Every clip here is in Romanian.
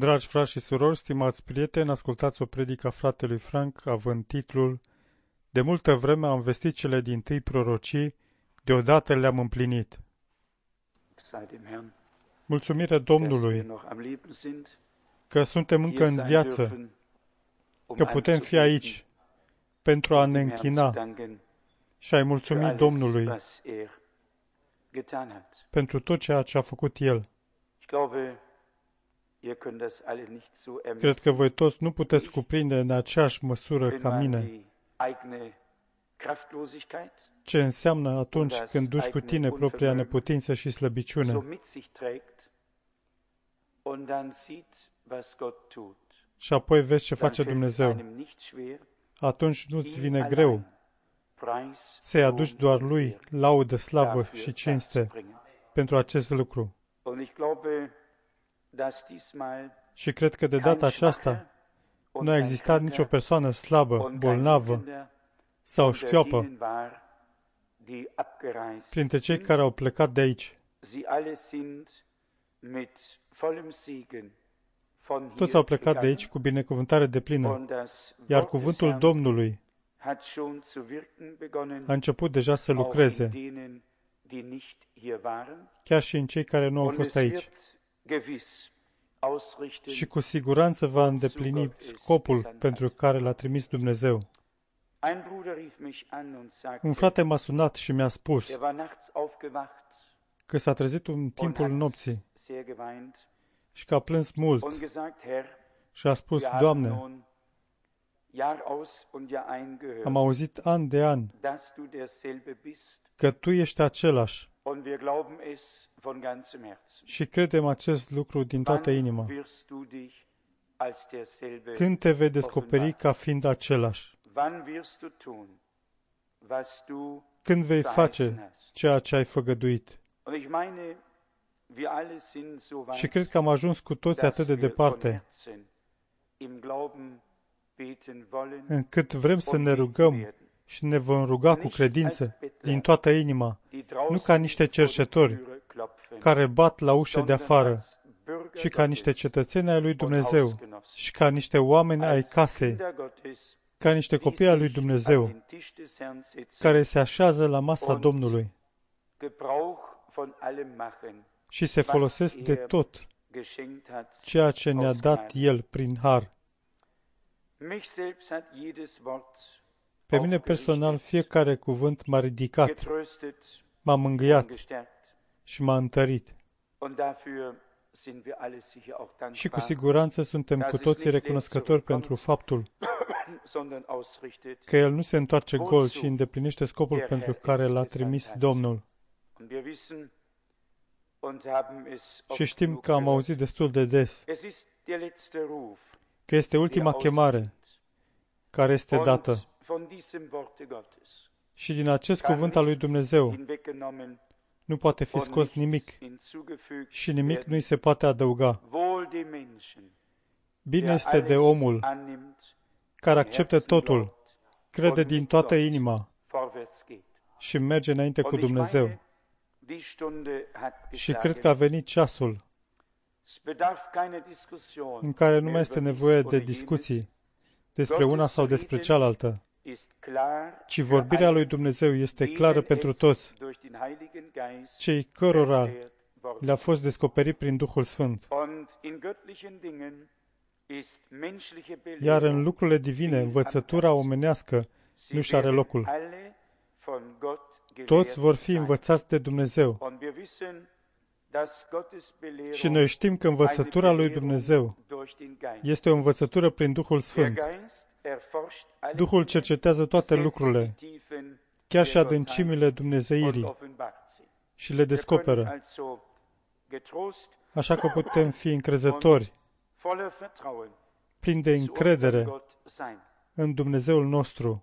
Dragi frați și surori, stimați prieteni, ascultați o predică a fratelui Frank, având titlul De multă vreme am vestit cele dintâi prorocii, deodată le-am împlinit. Mulțumire Domnului că suntem încă în viață, că putem fi aici pentru a ne închina și a-i mulțumi Domnului pentru tot ceea ce a făcut El. Cred că voi toți nu puteți cuprinde în aceeași măsură ca mine ce înseamnă atunci când duci cu tine propria neputință și slăbiciune și apoi vezi ce face Dumnezeu. Atunci nu-ți vine greu să-i aduci doar Lui laudă, slavă și cinste pentru acest lucru. Și cred că de data aceasta nu a existat nicio persoană slabă, bolnavă sau șchioapă printre cei care au plecat de aici. Toți au plecat de aici cu binecuvântare deplină, iar cuvântul Domnului a început deja să lucreze, chiar și în cei care nu au fost aici. Și cu siguranță va îndeplini scopul pentru care l-a trimis Dumnezeu. Un frate m-a sunat și mi-a spus că s-a trezit în timpul nopții și că a plâns mult și a spus: Doamne, am auzit an de an că Tu ești același și credem acest lucru din toată inima. Când te vei descoperi ca fiind același? Când vei face ceea ce ai făgăduit? Și cred că am ajuns cu toți atât de departe, încât vrem să ne rugăm și ne vom ruga cu credință din toată inima, nu ca niște cerșetori care bat la ușe de afară, ci ca niște cetățeni ai lui Dumnezeu și ca niște oameni ai casei, ca niște copii ai lui Dumnezeu, care se așează la masa Domnului și se folosesc de tot ceea ce ne-a dat El prin har. Pe mine personal, fiecare cuvânt m-a ridicat, m-a mângâiat și m-a întărit. Și cu siguranță suntem cu toții recunoscători pentru faptul că El nu se întoarce gol și îndeplinește scopul pentru care L-a trimis Domnul. Și știm că am auzit destul de des că este ultima chemare care este dată. Și din acest cuvânt al lui Dumnezeu nu poate fi scos nimic și nimic nu-i se poate adăuga. Bine este de omul care acceptă totul, crede din toată inima și merge înainte cu Dumnezeu. Și cred că a venit ceasul în care nu mai este nevoie de discuții despre una sau despre cealaltă, ci vorbirea lui Dumnezeu este clară pentru toți, cei cărora le-a fost descoperit prin Duhul Sfânt. Iar în lucrurile divine, învățătura omenească nu și are locul. Toți vor fi învățați de Dumnezeu. Și noi știm că învățătura lui Dumnezeu este o învățătură prin Duhul Sfânt. Duhul cercetează toate lucrurile, chiar și adâncimile dumnezeirii, și le descoperă. Așa că putem fi încrezători, plini de încredere în Dumnezeul nostru.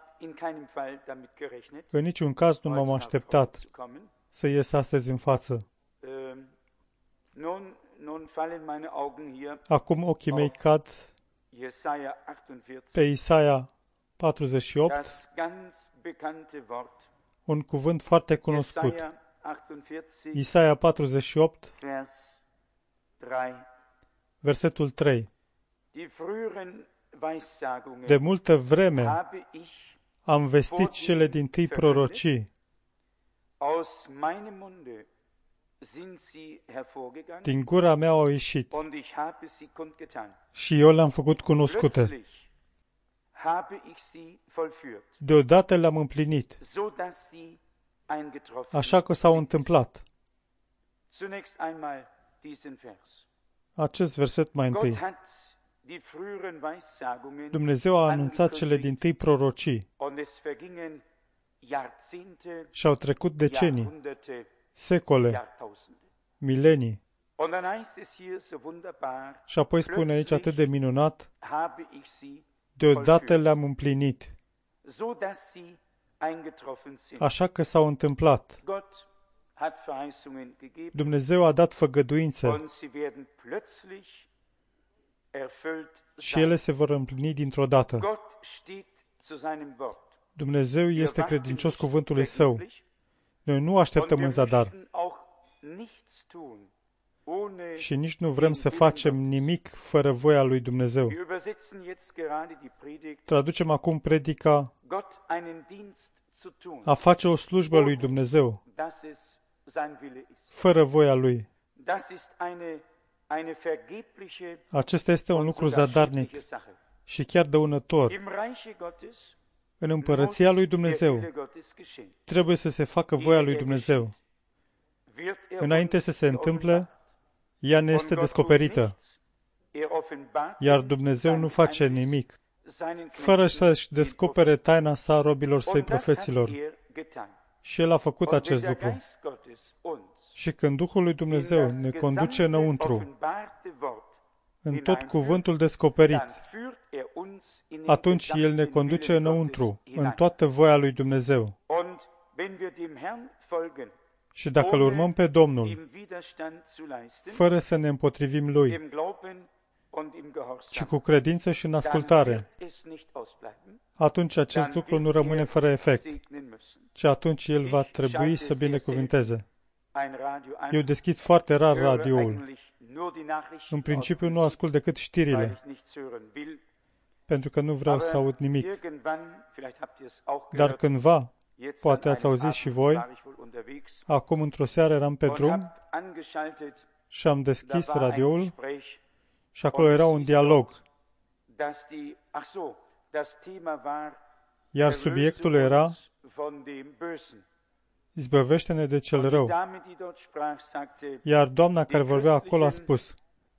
În niciun caz nu m-am așteptat să ies astăzi în față. Acum ochii mei cad pe Isaia 48, un cuvânt foarte cunoscut. Isaia 48, Versetul 3. De multă vreme am vestit cele dintâi prorocii. Din gura mea au ieșit și eu le-am făcut cunoscute. Deodată le-am împlinit, așa că s-au întâmplat. Acest verset mai întâi. Dumnezeu a anunțat cele dintâi prorocii și au trecut decenii, secole, milenii. Și apoi spune aici atât de minunat, deodată le-am împlinit, așa că s-au întâmplat. Dumnezeu a dat făgăduințe și ele se vor împlini dintr-o dată. Dumnezeu este credincios cuvântului Său. Noi nu așteptăm în zadar și nici nu vrem să facem nimic fără voia lui Dumnezeu. Traducem acum predica a face o slujbă lui Dumnezeu, fără voia Lui. Acesta este un lucru zadarnic și chiar dăunător. În împărăția lui Dumnezeu trebuie să se facă voia lui Dumnezeu. Înainte să se întâmple, ea ne este descoperită, iar Dumnezeu nu face nimic fără să-și descopere taina sa robilor săi profeților. Și El a făcut acest lucru. Și când Duhul lui Dumnezeu ne conduce înăuntru, în tot cuvântul descoperit, atunci El ne conduce înăuntru, în toată voia lui Dumnezeu. Și dacă îl urmăm pe Domnul, fără să ne împotrivim Lui, ci cu credință și în ascultare, atunci acest lucru nu rămâne fără efect, ci atunci El va trebui să binecuvânteze. Eu deschid foarte rar radioul. În principiu nu ascult decât știrile, pentru că nu vreau să aud nimic. Dar cândva, poate ați auzit și voi, acum într-o seară eram pe drum și am deschis radioul și acolo era un dialog. Iar subiectul era izbăvește-ne de cel rău. Iar doamna care vorbea acolo a spus,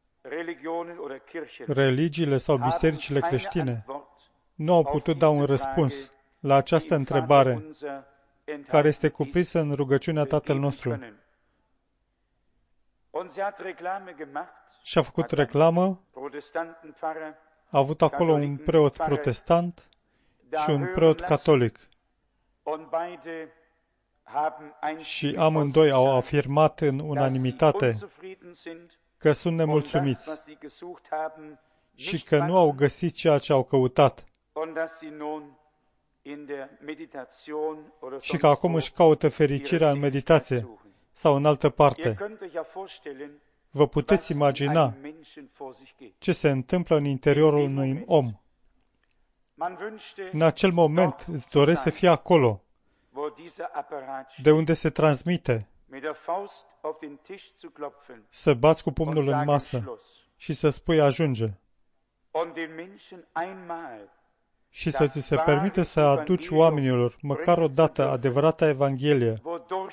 religiile sau bisericile creștine nu au putut da un răspuns la această întrebare care este cuprinsă în rugăciunea Tatăl nostru. Și a făcut reclamă, a avut acolo un preot protestant și un preot catolic. Și amândoi au afirmat în unanimitate că sunt nemulțumiți și că nu au găsit ceea ce au căutat și că acum își caută fericirea în meditație sau în altă parte. Vă puteți imagina ce se întâmplă în interiorul unui om. În acel moment îți dorești să fii acolo, de unde se transmite, să bați cu pumnul în masă și să spui ajunge. Și să ți se permite să aduci oamenilor, măcar o dată, adevărata Evanghelie,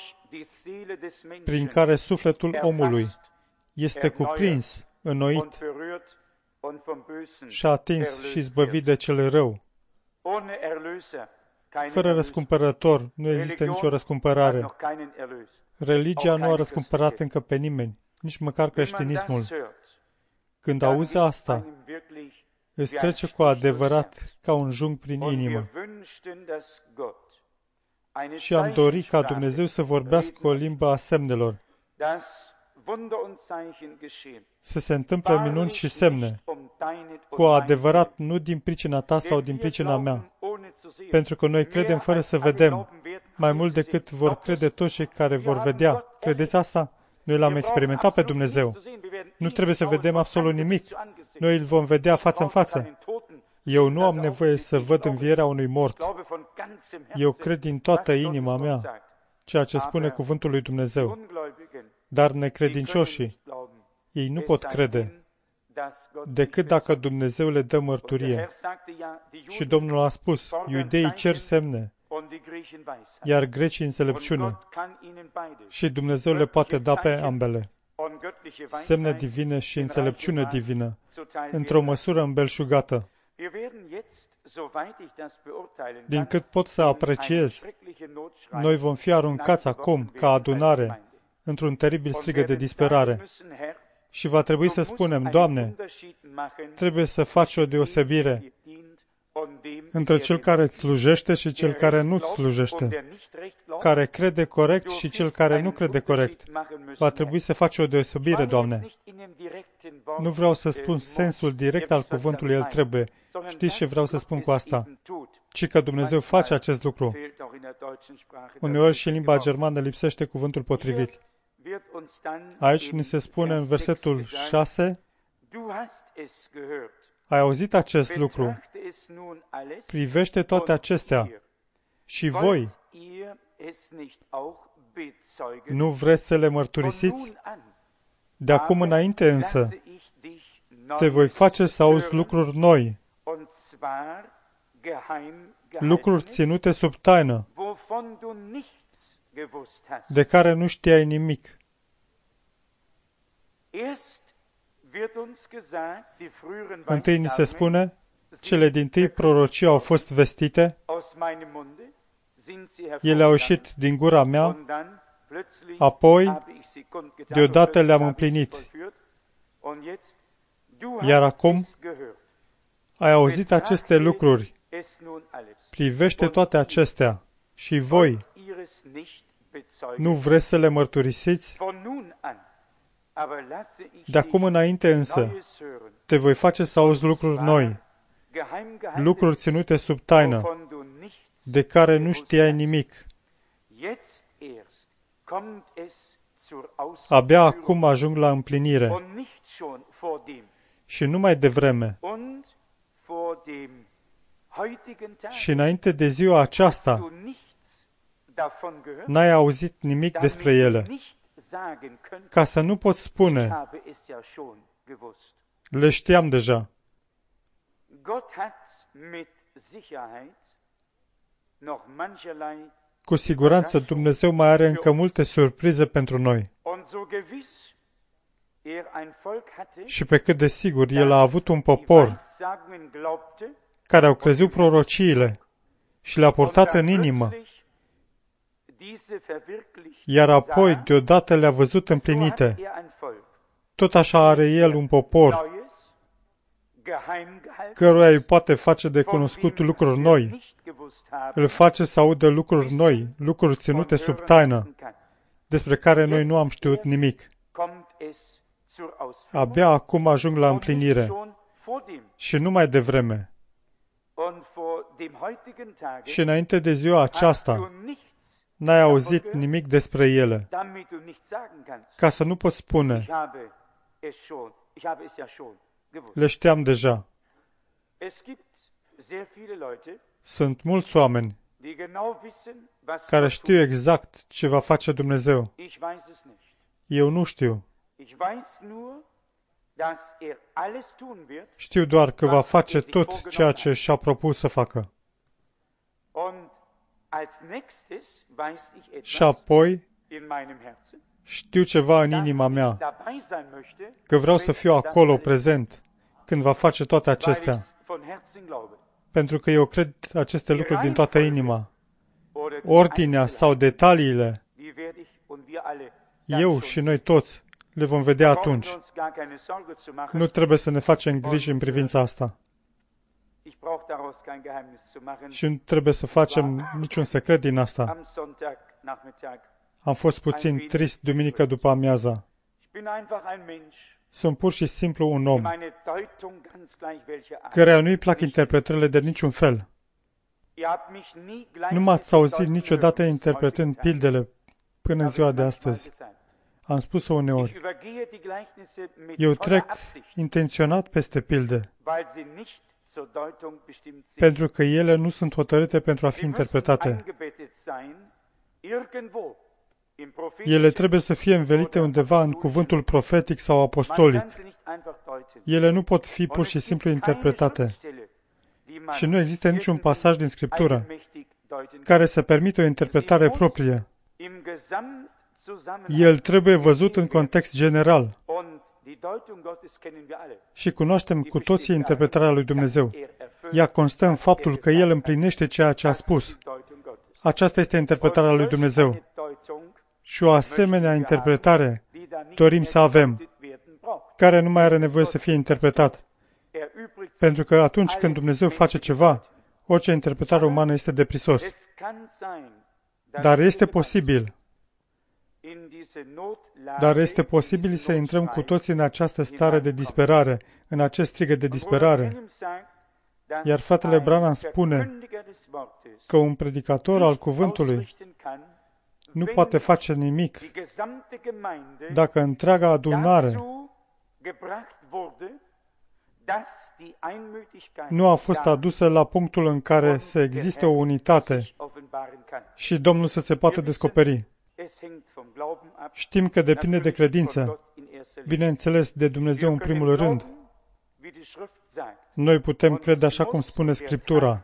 prin care sufletul omului este cuprins, înnoit și atins și izbăvit de cel rău. Fără răscumpărător nu există nicio răscumpărare. Religia nu a răscumpărat încă pe nimeni, nici măcar creștinismul. Când auzi asta, îți trece cu adevărat ca un jung prin inimă. Și am dorit ca Dumnezeu să vorbească o limbă a semnelor, să se întâmple minuni și semne, cu adevărat nu din pricina ta sau din pricina mea, pentru că noi credem fără să vedem, mai mult decât vor crede toți cei care vor vedea. Credeți asta? Noi l-am experimentat pe Dumnezeu. Nu trebuie să vedem absolut nimic. Noi îl vom vedea față în față. Eu nu am nevoie să văd învierea unui mort. Eu cred din toată inima mea ceea ce spune cuvântul lui Dumnezeu. Dar necredincioșii, ei nu pot crede decât dacă Dumnezeu le dă mărturie. Și Domnul a spus, iudeii cer semne, iar grecii înțelepciune. Și Dumnezeu le poate da pe ambele. Semne divine și înțelepciune divină, într-o măsură îmbelșugată. Din cât pot să apreciez, noi vom fi aruncați acum, ca adunare, într-un teribil strigăt de disperare. Și va trebui să spunem, Doamne, trebuie să faci o deosebire între cel care îți slujește și cel care nu îți slujește, care crede corect și cel care nu crede corect. Va trebui să faci o deosebire, Doamne. Nu vreau să spun sensul direct al cuvântului, el trebuie. Știți ce vreau să spun cu asta? Ci că Dumnezeu face acest lucru. Uneori și în limba germană lipsește cuvântul potrivit. Aici ni se spune în versetul 6, ai auzit acest lucru, privește toate acestea și voi nu vreți să le mărturisiți? De acum înainte însă te voi face să auzi lucruri noi, lucruri ținute sub taină, de care nu știai nimic. Întâi ni se spune, cele dintâi prorocii au fost vestite, ele au ieșit din gura mea, apoi, deodată le-am împlinit. Iar acum, ai auzit aceste lucruri, privește toate acestea și voi nu vreți să le mărturisiți? De acum înainte însă, te voi face să auzi lucruri noi, lucruri ținute sub taină, de care nu știai nimic. Abia acum ajung la împlinire și nu mai devreme. Și înainte de ziua aceasta, n-ai auzit nimic despre ele, ca să nu poți spune, le știam deja. Cu siguranță Dumnezeu mai are încă multe surprize pentru noi. Și pe cât de sigur El a avut un popor care au crezut prorociile și le-a purtat în inimă, iar apoi deodată le-a văzut împlinite. Tot așa are El un popor căruia îi poate face de cunoscut lucruri noi. Îl face să audă lucruri noi, lucruri ținute sub taină, despre care noi nu am știut nimic. Abia acum ajung la împlinire și nu mai devreme. Și înainte de ziua aceasta, n-ai auzit nimic despre ele, ca să nu poți spune, le știam deja. Sunt mulți oameni care știu exact ce va face Dumnezeu. Eu nu știu. Știu doar că va face tot ceea ce și-a propus să facă. Și apoi știu ceva în inima mea, că vreau să fiu acolo prezent când va face toate acestea, pentru că eu cred aceste lucruri din toată inima. Ordinea sau detaliile, eu și noi toți le vom vedea atunci. Nu trebuie să ne facem griji în privința asta. Și nu trebuie să facem niciun secret din asta. Am fost puțin trist duminică după amiaza. Sunt pur și simplu un om, căreia nu-i plac interpretările de niciun fel. Nu m-ați auzit niciodată interpretând pildele până în ziua de astăzi. Am spus-o uneori. Eu trec intenționat peste pilde, pentru că ele nu sunt hotărâte pentru a fi interpretate. Ele trebuie să fie învelite undeva în cuvântul profetic sau apostolic. Ele nu pot fi pur și simplu interpretate. Și nu există niciun pasaj din Scriptură care să permită o interpretare proprie. El trebuie văzut în context general. Și cunoaștem cu toții interpretarea lui Dumnezeu. Ea constă în faptul că El împlinește ceea ce a spus. Aceasta este interpretarea lui Dumnezeu. Și o asemenea interpretare dorim să avem, care nu mai are nevoie să fie interpretat. Pentru că atunci când Dumnezeu face ceva, orice interpretare umană este de prisos. Dar este posibil să intrăm cu toții în această stare de disperare, în acest strigăt de disperare. Iar fratele Branham spune că un predicator al cuvântului nu poate face nimic dacă întreaga adunare nu a fost adusă la punctul în care să existe o unitate și Domnul să se poată descoperi. Știm că depinde de credință, bineînțeles de Dumnezeu în primul rând. Noi putem crede așa cum spune Scriptura.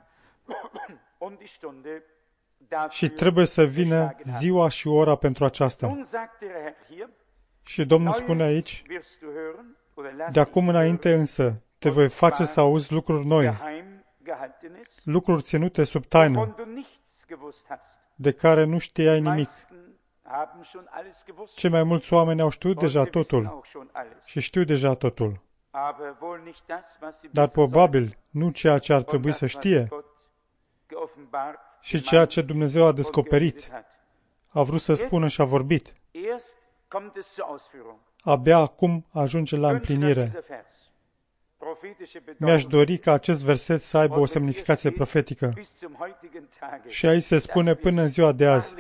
Și trebuie să vină ziua și ora pentru aceasta. Și Domnul spune aici, de acum înainte însă te voi face să auzi lucruri noi, lucruri ținute sub taină, de care nu știai nimic. Cei mai mulți oameni au știut deja totul și știu deja totul. Dar probabil nu ceea ce ar trebui să știe și ceea ce Dumnezeu a descoperit, a vrut să spună și a vorbit. Abia acum ajunge la împlinire. Mi-aș dori ca acest verset să aibă o semnificație profetică. Și aici se spune până în ziua de azi.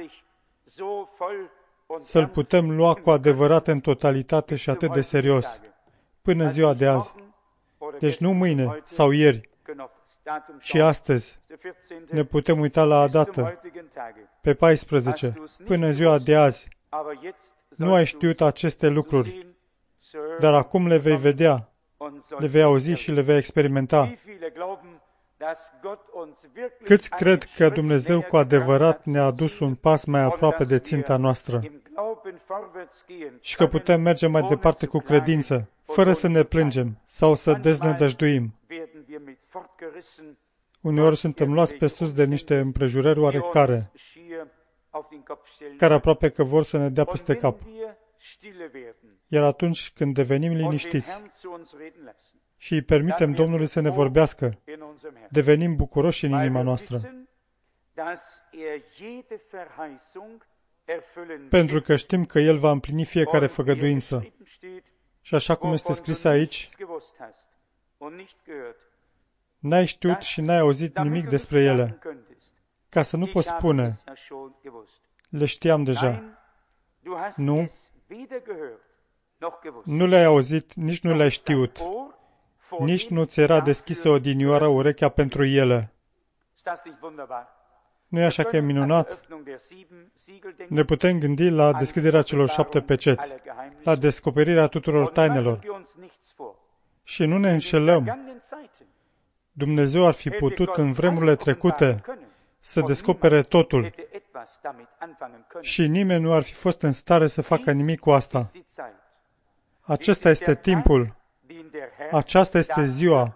Să-l putem lua cu adevărat în totalitate și atât de serios. Până în ziua de azi. Deci nu mâine sau ieri, ci astăzi. Ne putem uita la dată, pe 14, până în ziua de azi. Nu ai știut aceste lucruri, dar acum le vei vedea, le vei auzi și le vei experimenta. Câți cred că Dumnezeu cu adevărat ne-a adus un pas mai aproape de ținta noastră și că putem merge mai departe cu credință, fără să ne plângem sau să deznădăjduim. Uneori suntem luați pe sus de niște împrejurări oarecare, care aproape că vor să ne dea peste cap. Iar atunci când devenim liniștiți și îi permitem Domnului să ne vorbească, devenim bucuroși în inima noastră. Pentru că știm că El va împlini fiecare făgăduință. Și așa cum este scris aici, n-ai știut și n-ai auzit nimic despre ele, ca să nu poți spune, le știam deja. Nu, nu le-ai auzit, nici nu le-ai știut, nici nu ți era deschisă odinioară urechea pentru ele. Nu e așa că e minunat? Ne putem gândi la deschiderea celor 7 peceți, la descoperirea tuturor tainelor. Și nu ne înșelăm. Dumnezeu ar fi putut în vremurile trecute să descopere totul și nimeni nu ar fi fost în stare să facă nimic cu asta. Acesta este timpul. Aceasta este ziua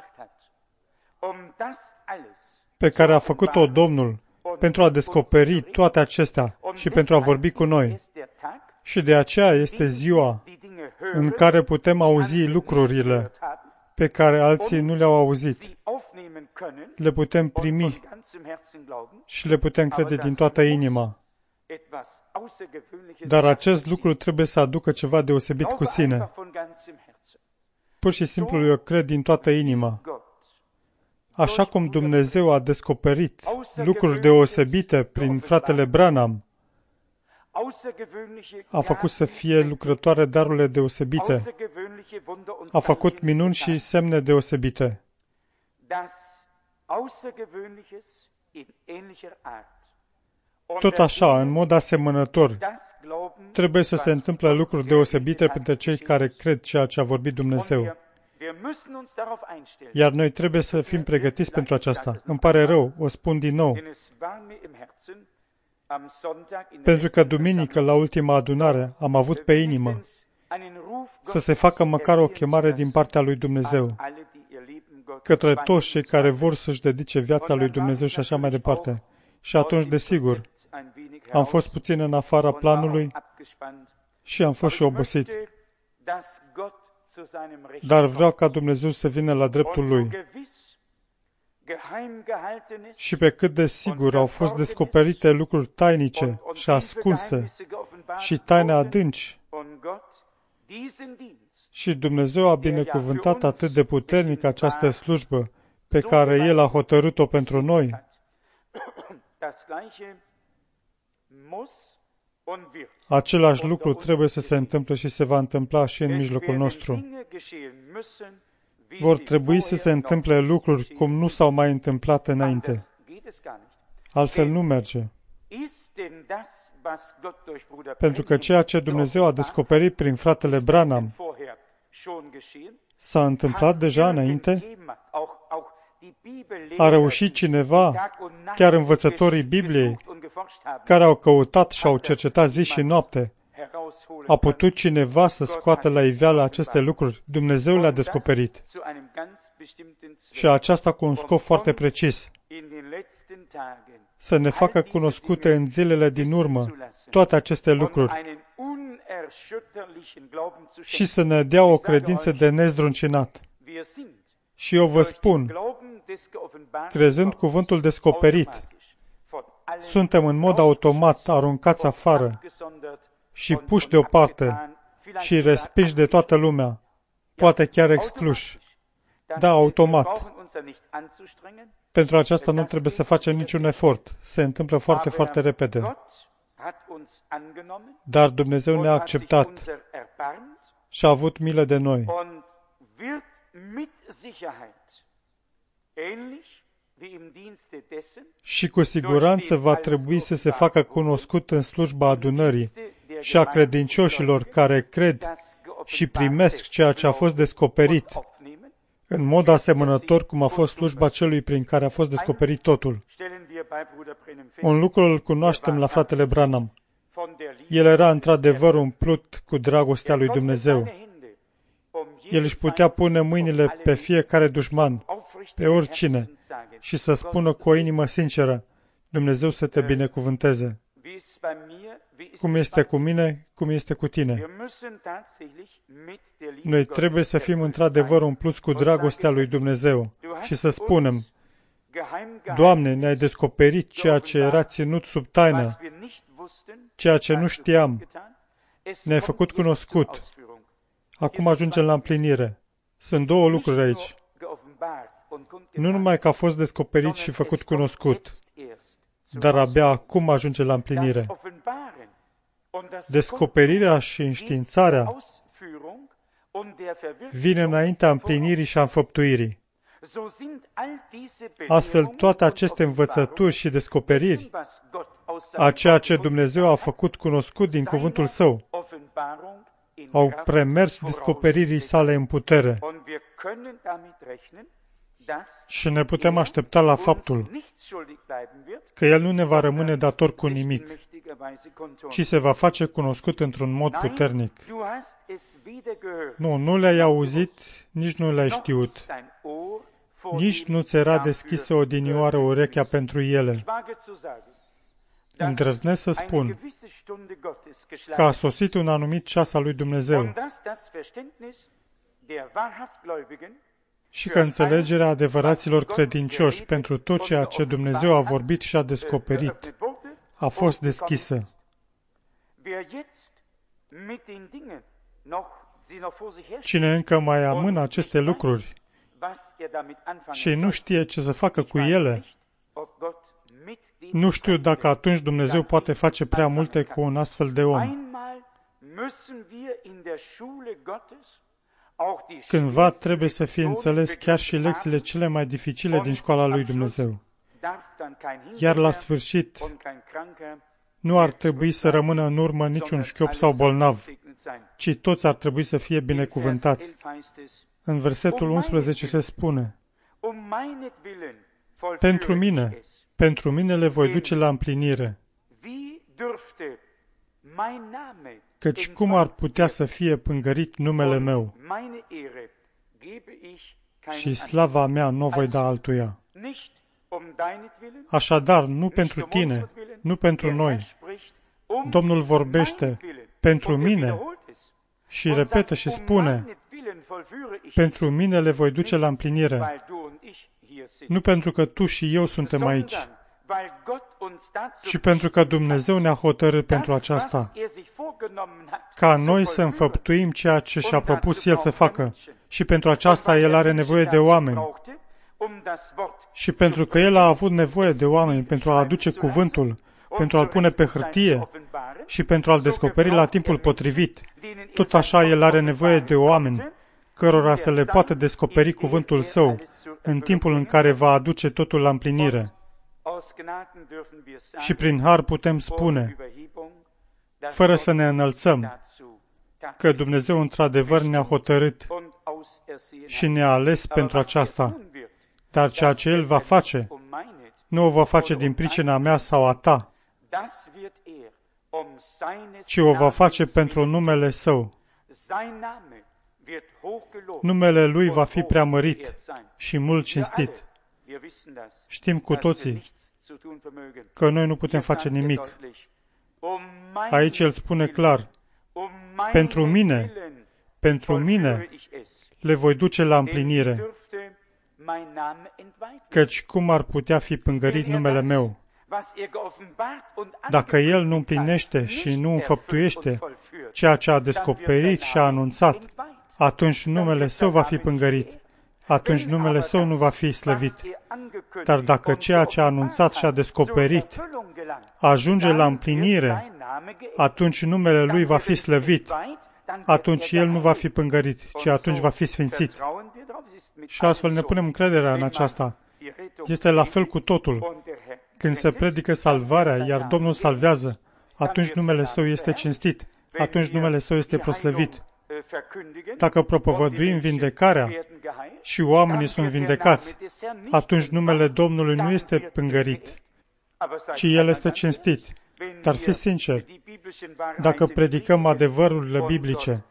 pe care a făcut-o Domnul pentru a descoperi toate acestea și pentru a vorbi cu noi. Și de aceea este ziua în care putem auzi lucrurile pe care alții nu le-au auzit. Le putem primi și le putem crede din toată inima. Dar acest lucru trebuie să aducă ceva deosebit cu sine. Pur și simplu eu cred din toată inima. Așa cum Dumnezeu a descoperit lucruri deosebite prin fratele Branham, A făcut să fie lucrătoare darurile deosebite. A făcut minuni și semne deosebite. Tot așa, în mod asemănător, trebuie să se întâmple lucruri deosebite pentru cei care cred ceea ce a vorbit Dumnezeu. Iar noi trebuie să fim pregătiți pentru aceasta. Îmi pare rău, o spun din nou. Pentru că duminică, la ultima adunare, am avut pe inimă să se facă măcar o chemare din partea lui Dumnezeu către toți cei care vor să-și dedice viața lui Dumnezeu și așa mai departe. Și atunci, desigur, am fost puțin în afara planului și am fost și obosit. Dar vreau ca Dumnezeu să vină la dreptul Lui. Și pe cât de sigur au fost descoperite lucruri tainice și ascunse și taine adânci, și Dumnezeu a binecuvântat atât de puternic această slujbă pe care El a hotărât-o pentru noi, același lucru trebuie să se întâmple și se va întâmpla și în mijlocul nostru. Vor trebui să se întâmple lucruri cum nu s-au mai întâmplat înainte. Altfel nu merge. Pentru că ceea ce Dumnezeu a descoperit prin fratele Branham s-a întâmplat deja înainte? A reușit cineva, chiar învățătorii Bibliei, care au căutat și au cercetat zi și noapte, a putut cineva să scoată la iveală aceste lucruri? Dumnezeu le-a descoperit. Și aceasta cu un scop foarte precis. Să ne facă cunoscute în zilele din urmă toate aceste lucruri și să ne dea o credință de nezdruncinat. Și eu vă spun, crezând cuvântul descoperit, suntem în mod automat aruncați afară și puși deoparte și respinși de toată lumea, poate chiar excluși. Da, automat. Pentru aceasta nu trebuie să facem niciun efort. Se întâmplă foarte, foarte repede. Dar Dumnezeu ne-a acceptat și a avut milă de noi. Și cu siguranță va trebui să se facă cunoscut în slujba adunării și a credincioșilor care cred și primesc ceea ce a fost descoperit, în mod asemănător cum a fost slujba celui prin care a fost descoperit totul. Un lucru îl cunoaștem la fratele Branham. El era într-adevăr umplut cu dragostea lui Dumnezeu. El își putea pune mâinile pe fiecare dușman, pe oricine, și să spună cu o inimă sinceră, Dumnezeu să te binecuvânteze. Cum este cu mine, cum este cu tine. Noi trebuie să fim într-adevăr umpluți cu dragostea lui Dumnezeu și să spunem, Doamne, ne-ai descoperit ceea ce era ținut sub taină, ceea ce nu știam, ne-ai făcut cunoscut. Acum ajungem la împlinire. Sunt două lucruri aici. Nu numai că a fost descoperit și făcut cunoscut, dar abia acum ajunge la împlinire. Descoperirea și înștiințarea vine înaintea împlinirii și a înfăptuirii. Astfel, toate aceste învățături și descoperiri, a ceea ce Dumnezeu a făcut cunoscut din cuvântul Său, au premers descoperirii sale în putere. Și ne putem aștepta la faptul că El nu ne va rămâne dator cu nimic, ci se va face cunoscut într-un mod puternic. Nu le-ai auzit, nici nu le-ai știut, nici nu ți era deschisă odinioară urechea pentru ele. Îndrăznesc să spun că a sosit un anumit ceas al lui Dumnezeu și că înțelegerea adevăraților credincioși pentru tot ceea ce Dumnezeu a vorbit și a descoperit a fost deschisă. Cine încă mai amână aceste lucruri și nu știe ce să facă cu ele, Nu știu dacă atunci Dumnezeu poate face prea multe cu un astfel de om. Cândva trebuie să fie înțeles chiar și lecțiile cele mai dificile din școala lui Dumnezeu. Iar la sfârșit, nu ar trebui să rămână în urmă niciun șchiop sau bolnav, ci toți ar trebui să fie binecuvântați. În versetul 11 se spune: pentru mine le voi duce la împlinire. Căci cum ar putea să fie pângărit numele meu? Și slava mea nu o voi da altuia. Așadar, nu pentru tine, nu pentru noi. Domnul vorbește pentru mine și repetă și spune: pentru mine le voi duce la împlinire. Nu pentru că tu și eu suntem aici, ci pentru că Dumnezeu ne-a hotărât pentru aceasta, ca noi să înfăptuim ceea ce și-a propus El să facă. Și pentru aceasta El are nevoie de oameni. Și pentru că El a avut nevoie de oameni pentru a aduce cuvântul, pentru a-l pune pe hârtie și pentru a-l descoperi la timpul potrivit, tot așa El are nevoie de oameni cărora să le poată descoperi cuvântul Său în timpul în care va aduce totul la împlinire. Și prin har putem spune, fără să ne înălțăm, că Dumnezeu într-adevăr ne-a hotărât și ne-a ales pentru aceasta. Dar ceea ce El va face, nu o va face din pricina mea sau a ta, ci o va face pentru numele Său. Numele Lui va fi preamărit și mult cinstit. Știm cu toții că noi nu putem face nimic. Aici El spune clar, pentru mine le voi duce la împlinire, căci cum ar putea fi pângărit numele meu? Dacă El nu împlinește și nu înfăptuiește ceea ce a descoperit și a anunțat, atunci numele Său va fi pângărit, atunci numele Său nu va fi slăvit. Dar dacă ceea ce a anunțat și a descoperit ajunge la împlinire, atunci numele Lui va fi slăvit, atunci El nu va fi pângărit, ci atunci va fi sfințit. Și astfel ne punem încrederea în aceasta. Este la fel cu totul. Când se predică salvarea, iar Domnul salvează, atunci numele Său este cinstit, atunci numele Său este proslăvit. Dacă propovăduim vindecarea și oamenii sunt vindecați, atunci numele Domnului nu este pângărit, ci El este cinstit. Dar fiți sincer, dacă predicăm adevărurile biblice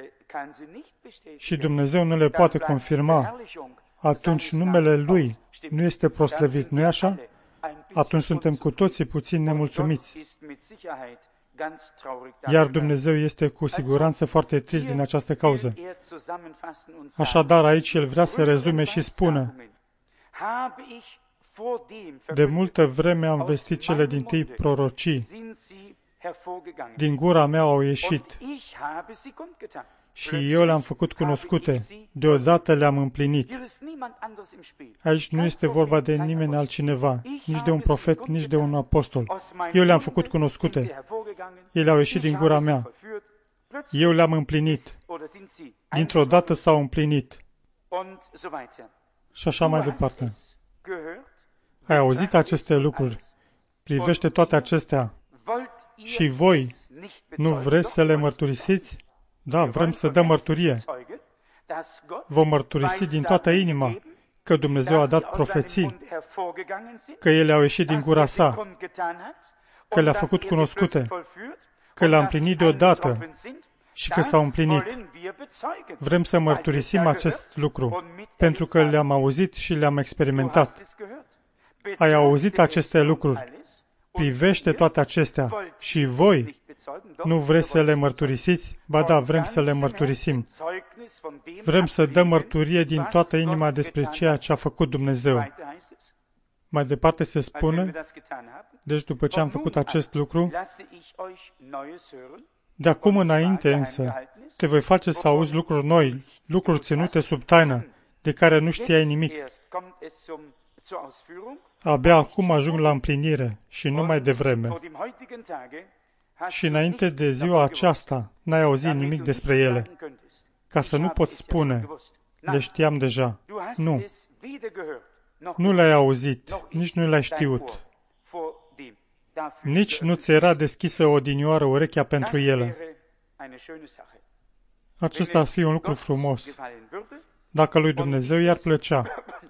și Dumnezeu nu le poate confirma, atunci numele Lui nu este proslăvit, nu-i așa? Atunci suntem cu toții puțin nemulțumiți. Iar Dumnezeu este cu siguranță foarte trist din această cauză. Așadar, aici El vrea să rezume și spună: de multă vreme am vestit cele dintâi prorocii, din gura mea au ieșit și eu le-am făcut cunoscute, deodată le-am împlinit. Aici nu este vorba de nimeni altcineva, nici de un profet, nici de un apostol. Eu le-am făcut cunoscute. Ele au ieșit din gura mea. Eu le-am împlinit. Dintr-o dată s-au împlinit. Și așa mai departe. Ai auzit aceste lucruri? Privește toate acestea. Și voi nu vreți să le mărturisiți? Da, vrem să dăm mărturie. Vom mărturisi din toată inima că Dumnezeu a dat profeții, că ele au ieșit din gura sa, că le-a făcut cunoscute, că le-a împlinit deodată și că s-au împlinit. Vrem să mărturisim acest lucru, pentru că le-am auzit și le-am experimentat. Ai auzit aceste lucruri. Privește toate acestea. Și voi nu vreți să le mărturisiți? Ba da, vrem să le mărturisim. Vrem să dăm mărturie din toată inima despre ceea ce a făcut Dumnezeu. Mai departe se spune, deci după ce am făcut acest lucru, de acum înainte însă, te voi face să auzi lucruri noi, lucruri ținute sub taină, de care nu știai nimic. abia acum ajung la împlinire și nu mai devreme. Și înainte de ziua aceasta, n-ai auzit nimic despre ele, ca să nu poți spune, le știam deja. Nu. Nu le-ai auzit, nici nu le-ai știut. Nici nu ți era deschisă odinioară urechea pentru ele. Acesta ar fi un lucru frumos. Dacă lui Dumnezeu i-ar plăcea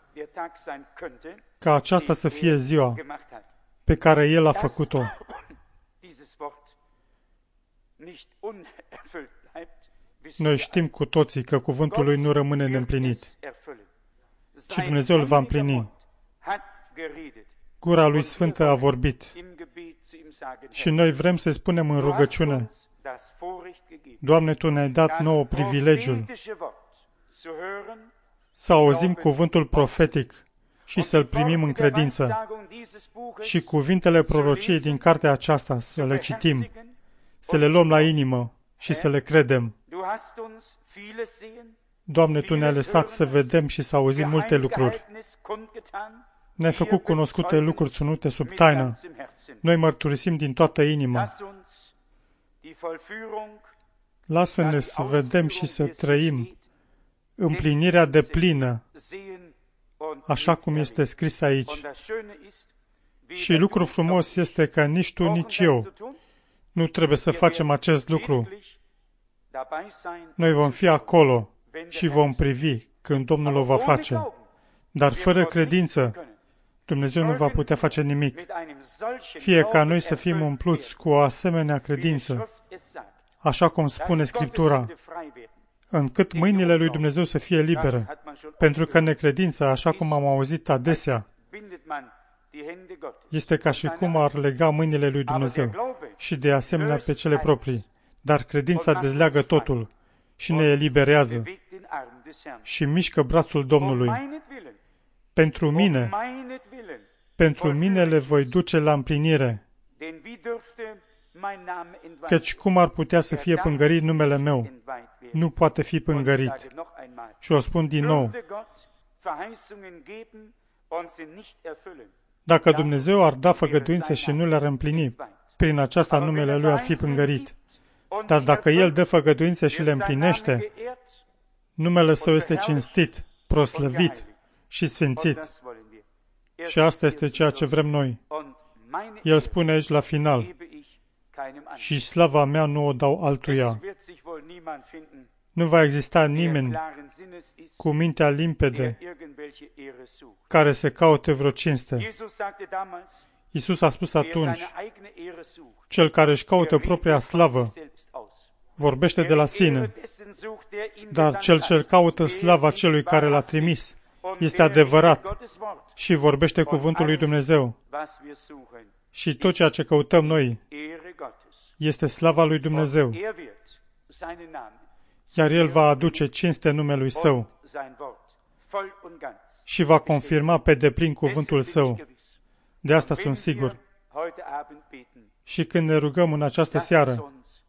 ca aceasta să fie ziua pe care El a făcut-o. Noi știm cu toții că cuvântul Lui nu rămâne neîmplinit, ci Dumnezeu îl va împlini. Gura Lui Sfântă a vorbit și noi vrem să spunem în rugăciune, Doamne, Tu ne-ai dat nouă privilegiul să auzim cuvântul profetic și să-l primim în credință și cuvintele prorociei din cartea aceasta să le citim, să le luăm la inimă și să le credem. Doamne, Tu ne-ai lăsat să vedem și să auzim multe lucruri. Ne-ai făcut cunoscute lucruri ținute sub taină. Noi mărturisim din toată inima. Lasă-ne să vedem și să trăim împlinirea deplină, așa cum este scris aici. Și lucru frumos este că nici tu, nici eu nu trebuie să facem acest lucru. Noi vom fi acolo și vom privi când Domnul o va face. Dar fără credință, Dumnezeu nu va putea face nimic. Fie ca noi să fim umpluți cu o asemenea credință, așa cum spune Scriptura, încât mâinile lui Dumnezeu să fie libere, pentru că necredința, așa cum am auzit adesea, este ca și cum ar lega mâinile lui Dumnezeu și de asemenea pe cele proprii. Dar credința dezleagă totul și ne eliberează și mișcă brațul Domnului. Pentru mine le voi duce la împlinire, căci cum ar putea să fie pângărit numele meu? Nu poate fi pângărit. Și o spun din nou. Dacă Dumnezeu ar da făgăduințe și nu le-ar împlini, prin aceasta numele Lui ar fi pângărit. Dar dacă El dă făgăduințe și le împlinește, numele Său este cinstit, proslăvit și sfințit. Și asta este ceea ce vrem noi. El spune aici la final, și slava mea nu o dau altuia. Nu va exista nimeni cu mintea limpede care să caute vreo cinste. Iisus a spus atunci, cel care își caută propria slavă vorbește de la sine, dar cel ce caută slava celui care l-a trimis este adevărat și vorbește cuvântul lui Dumnezeu. Și tot ceea ce căutăm noi este slava lui Dumnezeu, iar El va aduce cinste numelui Său și va confirma pe deplin cuvântul Său. De asta sunt sigur. Și când ne rugăm în această seară,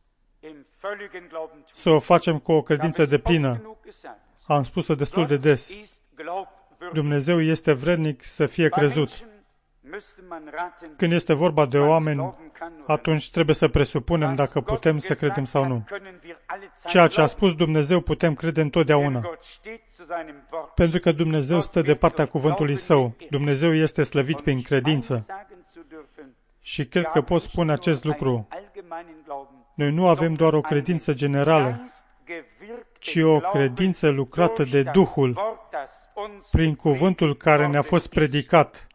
să o facem cu o credință deplină. Am spus-o destul de des. Dumnezeu este vrednic să fie crezut. Când este vorba de oameni, atunci trebuie să presupunem dacă putem să credem sau nu. Ceea ce a spus Dumnezeu putem crede întotdeauna. Pentru că Dumnezeu stă de partea cuvântului Său. Dumnezeu este slăvit prin credință. Și cred că pot spune acest lucru. Noi nu avem doar o credință generală, ci o credință lucrată de Duhul prin cuvântul care ne-a fost predicat.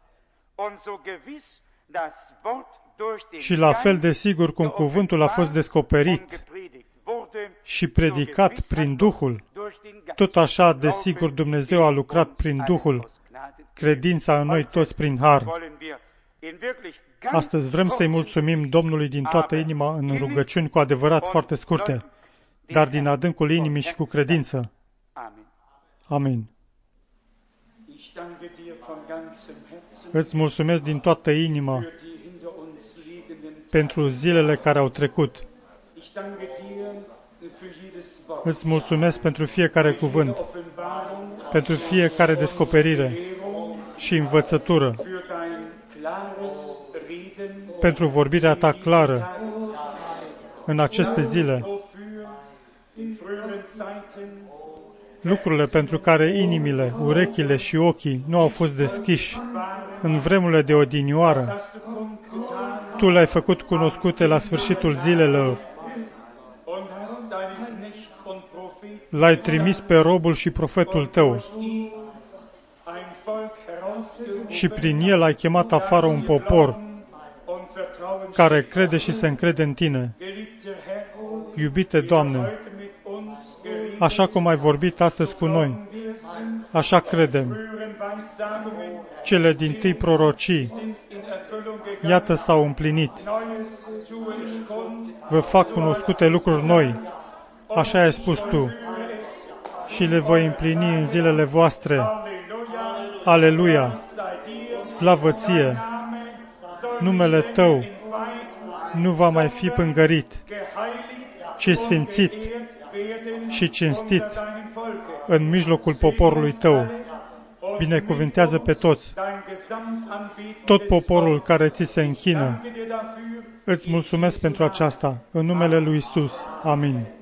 Și la fel de sigur cum cuvântul a fost descoperit și predicat prin Duhul, tot așa de sigur Dumnezeu a lucrat prin Duhul, credința în noi toți prin har. Astăzi vrem să-i mulțumim Domnului din toată inima în rugăciuni cu adevărat foarte scurte, dar din adâncul inimii și cu credință. Amin. Îți mulțumesc din toată inima pentru zilele care au trecut. Îți mulțumesc pentru fiecare cuvânt, pentru fiecare descoperire și învățătură, pentru vorbirea ta clară în aceste zile, lucrurile pentru care inimile, urechile și ochii nu au fost deschiși în vremurile de odinioară. Tu le-ai făcut cunoscute la sfârșitul zilelor. L-ai trimis pe robul și profetul tău și prin el ai chemat afară un popor care crede și se încrede în tine. Iubite Doamne, așa cum ai vorbit astăzi cu noi, așa credem. Cele dintâi prorocii, iată, s-au împlinit. Vă fac cunoscute lucruri noi, așa ai spus Tu, și le voi împlini în zilele voastre. Aleluia! Slavă Ție! Numele Tău nu va mai fi pângărit, ci sfințit și cinstit în mijlocul poporului Tău. Binecuvintează pe toți, tot poporul care ți se închină. Îți mulțumesc pentru aceasta, în numele lui Iisus. Amin.